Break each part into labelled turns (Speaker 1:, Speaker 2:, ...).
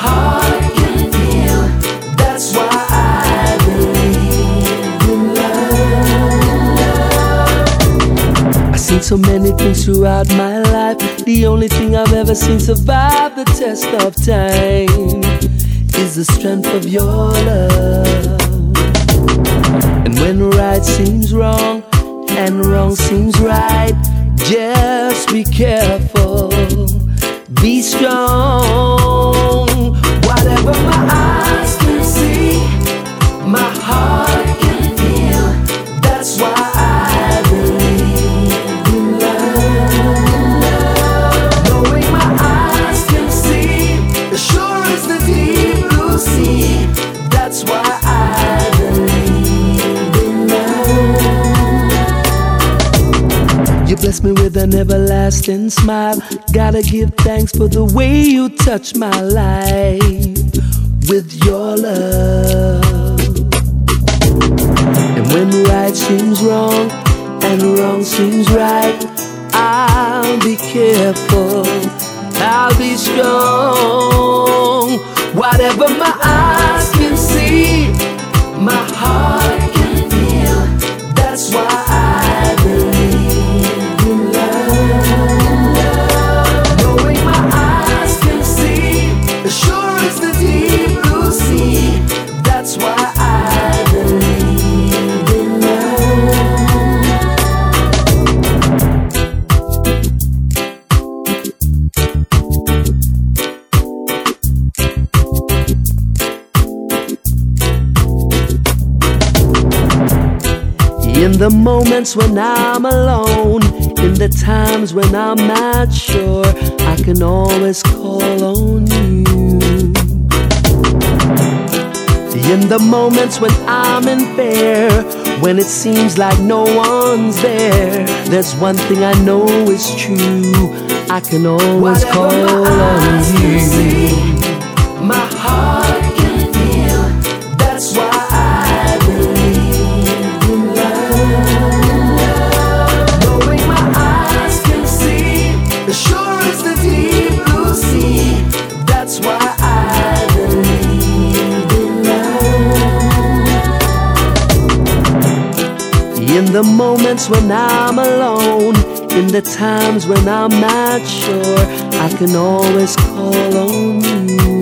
Speaker 1: heart can feel. That's why I believe in love. I've seen so many things throughout my life. The only thing I've ever seen survive the test of time is the strength of your love. And when right seems wrong and wrong seems right, just be careful, be strong. Whatever my eyes can see, my heart can feel. That's why I believe in love. Knowing my eyes can see, as sure as the deep blue sea. That's why I believe in love. You bless me with an everlasting smile. Gotta give thanks for the way you touch my life with your love. And when right seems wrong and wrong seems right, I'll be careful, I'll be strong. Whatever my eyes can see, my heart can feel. That's why I believe in love. Knowing my eyes can see, as sure as the deep blue sea. That's why I believe in In the moments when I'm alone, in the times when I'm not sure, I can always call on you. In the moments when I'm in fear, when it seems like no one's there, there's one thing I know is true, I can always call on you. My heart can feel, that's why I believe in love. Knowing my eyes can see, as sure as the deep blue sea. That's why I believe in love. In the moments when I'm alone, in the times when I'm not sure, I can always call on you.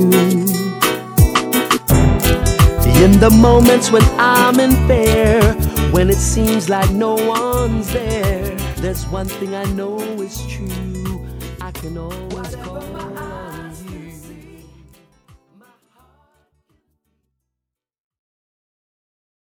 Speaker 1: In the moments when I'm in fear, when it seems like no one's there, there's one thing I know is true, I can always call on you.